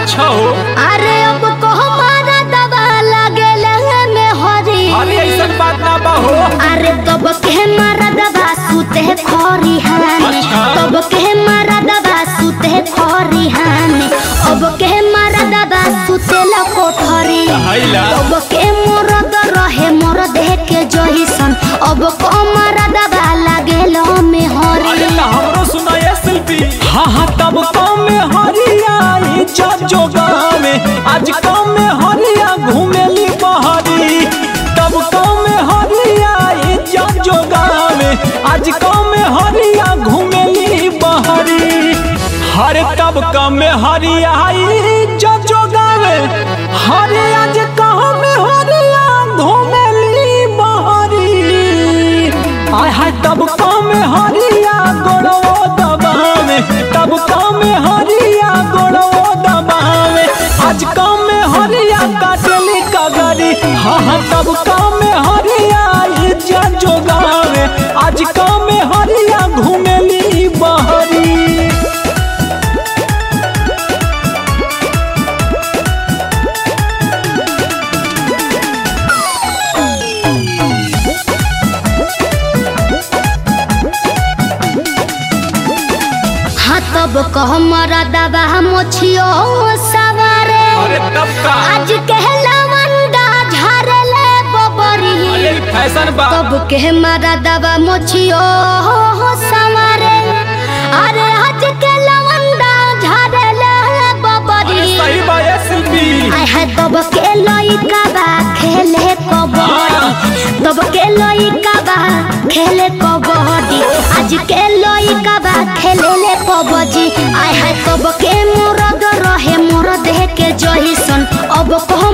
अच्छा हो। अरे अब को हमारा दवा लगे में हरी। अरे ऐसा बात ना बा हो। अरे तब के मारा दवा सुते खोरी हाने। अच्छा। तब के मारा दवा सुते खोरी हाने। अब के मारा दवा सुते ला कोठरी। हाइला। अब के मोरद रहे मोर देह के जहिसन। अब को मारा दवा लगे में हरी। अरे ना हमरो सुनाए शिल्पी। हाँ तब काम में हरिया इज्जत जो गाँव में आज काम में हरिया घूमेली बहरी। तब काम में हरिया इज्जत जो गाँव में आज काम में हरिया घूमेली बहरी। हरे तब काम में हरिया इज्जत जो गाँव में हरे आज काम में हरिया घूमेली बहरी। आय हाय तब काम में हरिया गोड़ो दबावे। तब काम में हरिया गोड़ो दबावे। आज काम में हरिया काटली कगरी। हाँ तब काम में हरिया इज्जत जोगावे। आज काम में हरिया घूमेली बहरी। तब कह मरा दवा मोछियो सवारे। अरे तब का आज कहला वंडा झारले बबरी। अरे फैशन बा। तब के मरा दवा मोछियो सवारे। अरे आज कहला वंडा झारले बबरी। सही बा ये शिल्पी। आय है तब के लइका बा खेले कबड्डी। तब के लइका बा खेले कबड्डी। आज के लइका बा खेले ले कबड्डी। आय है तब के मोरद रहे मोर देह के जहिसन। अब कह